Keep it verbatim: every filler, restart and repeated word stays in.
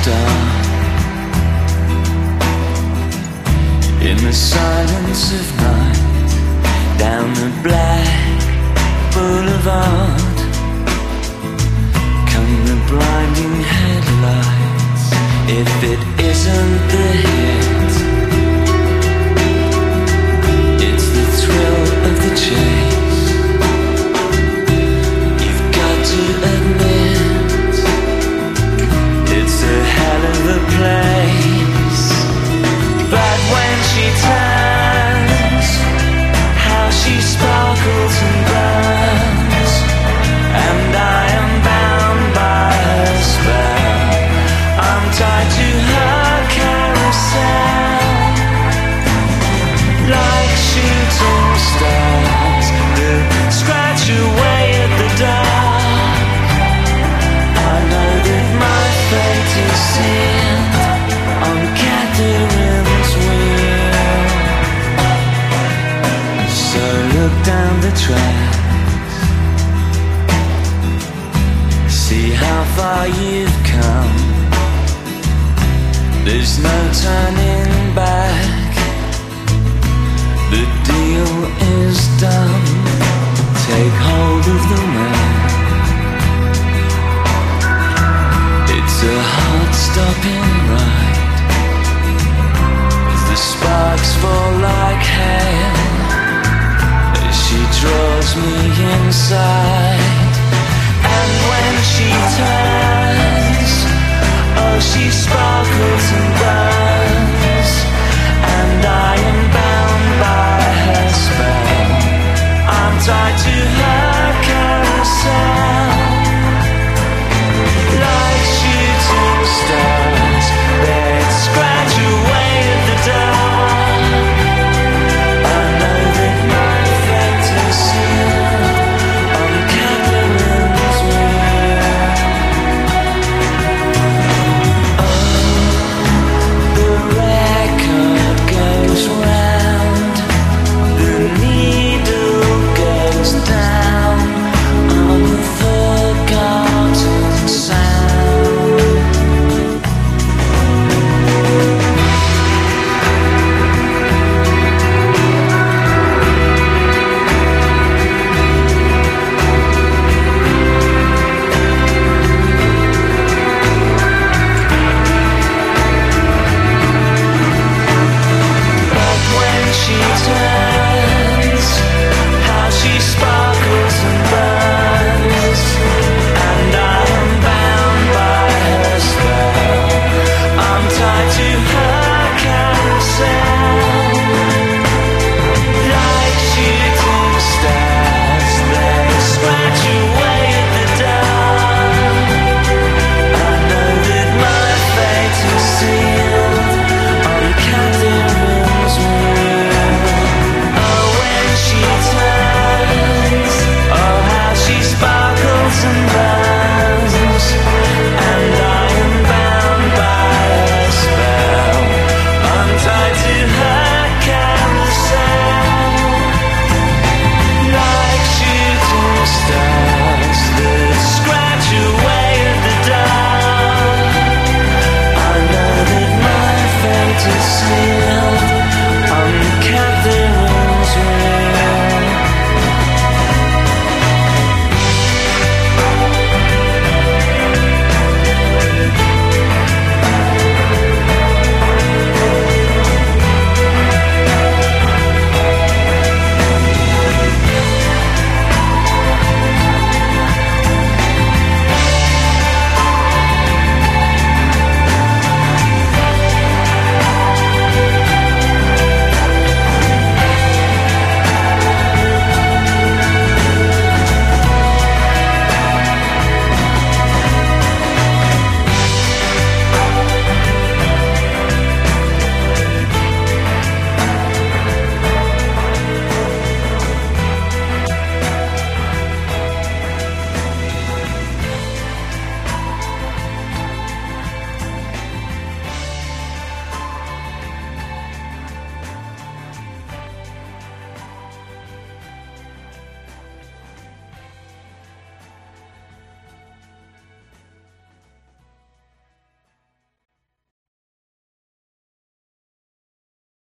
start. In the silence of night, down the black boulevard, come the blinding headlights. If it isn't the hit, it's the thrill of the chase. You've got to admit, it's a hell of a place. But when she turns, how she sparkles and burns, and I am bound by her spell. I'm tied to her carousel, like shooting stars that scratch away at the dark. I know that my fate is sealed on Catherine's wheel. So look down the tracks, see how far you've come. There's no turning back, the deal is done. Take hold of the man, it's a heart-stopping ride, as the sparks fall like hail, as she draws me inside. And when she turns, oh, she sparkles and